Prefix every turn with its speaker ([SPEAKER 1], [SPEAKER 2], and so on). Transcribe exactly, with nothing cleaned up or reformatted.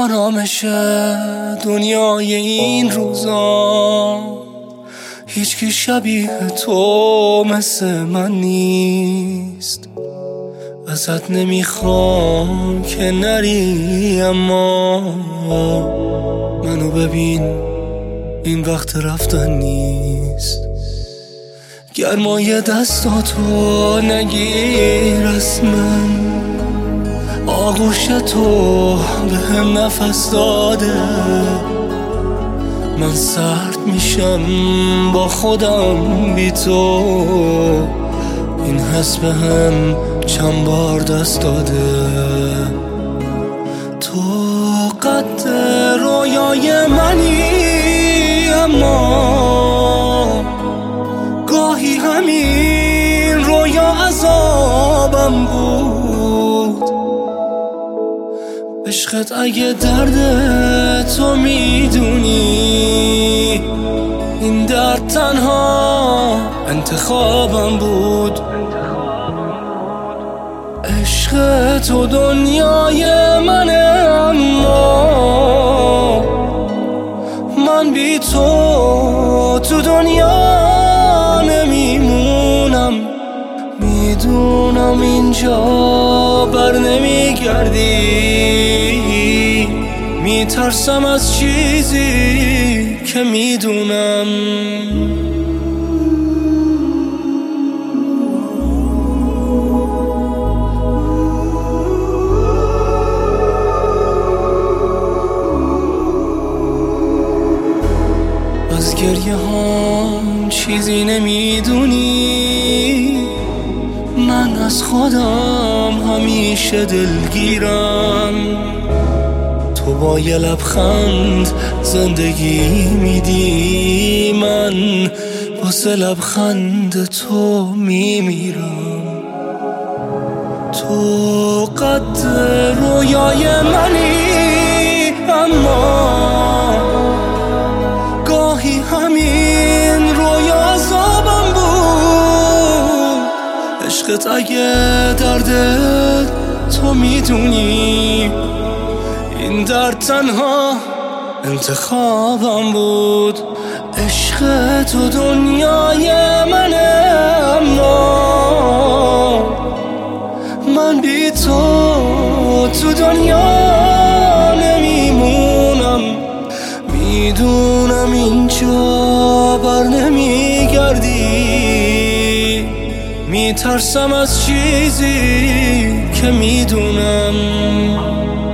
[SPEAKER 1] آرامش دنیای این روزا هیچ کی شبیه تو مثل من نیست. ازت نمیخوام که نری، اما منو ببین، این وقت رفتن نیست. گرمای دستاتو نگیر از من، آغوش تو به هم نفس داده. من سرد میشم با خودم بی تو، این حس به هم چند بار دست داده. تو قد رویای منی، اما گاهی همین رویا عذابم بود. عشقت اگه درد تو میدونی، این درد تنها انتخابم بود. عشق تو دنیای منه، اما من بی تو تو دنیا نمیمونم. میدونم اینجا بر نمیگردی، میترسم از چیزی که میدونم. از گریه هم چیزی نمیدونی، من از خودم همیشه دلگیرم. تو با یه لبخند زندگی میدی، من واسه لبخند تو میمیرم. تو قد رویای منی، اما گاهی همین رویا عذابم بود. عشقت اگه درد تو میدونی، این درد تنها انتخابم بود. عشق تو دنیای منه، اما من بی تو تو دنیا نمیمونم. میدونم اینجا بر نمیگردی، میترسم از چیزی که میدونم.